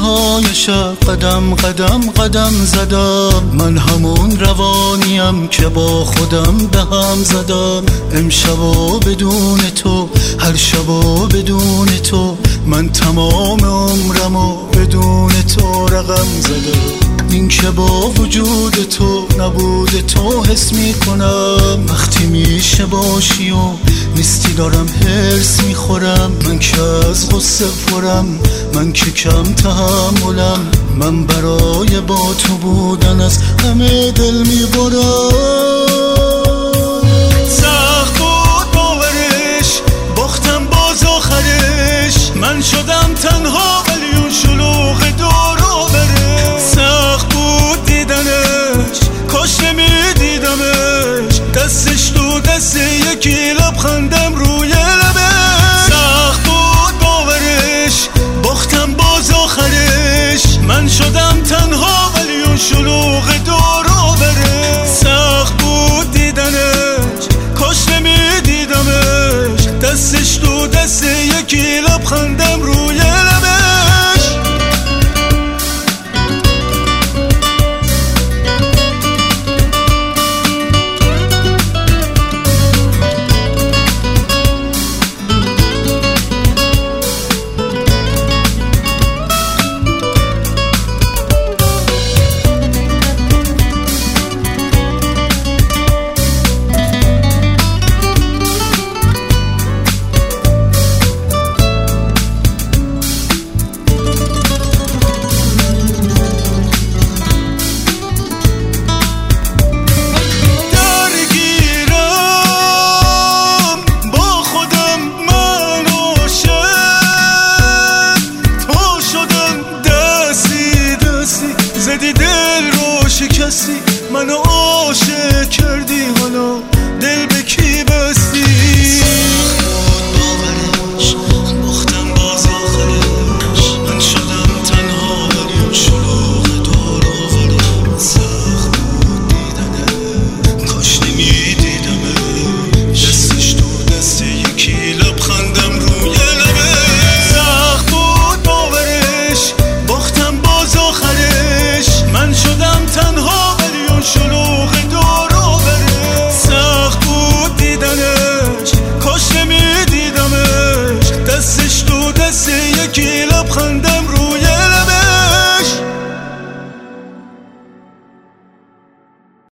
های شب قدم قدم قدم زدم. من همون روانیم که با خودم به هم زدم. امشبا بدون تو، هر شبا بدون تو، من تمام عمرمو بدون تو رقم زدم. این که با وجود تو نبود تو حس میکنم. وقتی میشه باشی و نیستی دارم هرس میخورم. من که از غصه پرم، من که کم تحملم. من برای با تو بودن از همه دل میبرم. سخت بود باورش، باختم باز آخرش. من شدم تنها ولی اون شلوغ دور و برش. سخت بود دیدنش، کاش نمیدیدمش. دستش تو دست یکی، لبخندم روی لبش. سخت بود باورش، باختم باز آخرش. من شدم تنها ولی اون شلوغ دور و برش. سخت بود دیدنش، کاش نمیدیدمش. دستش تو دست یکی، لبخندم روی لبش. زدی دل رو شکستی، منو عاشق کردی، حالا دل به کی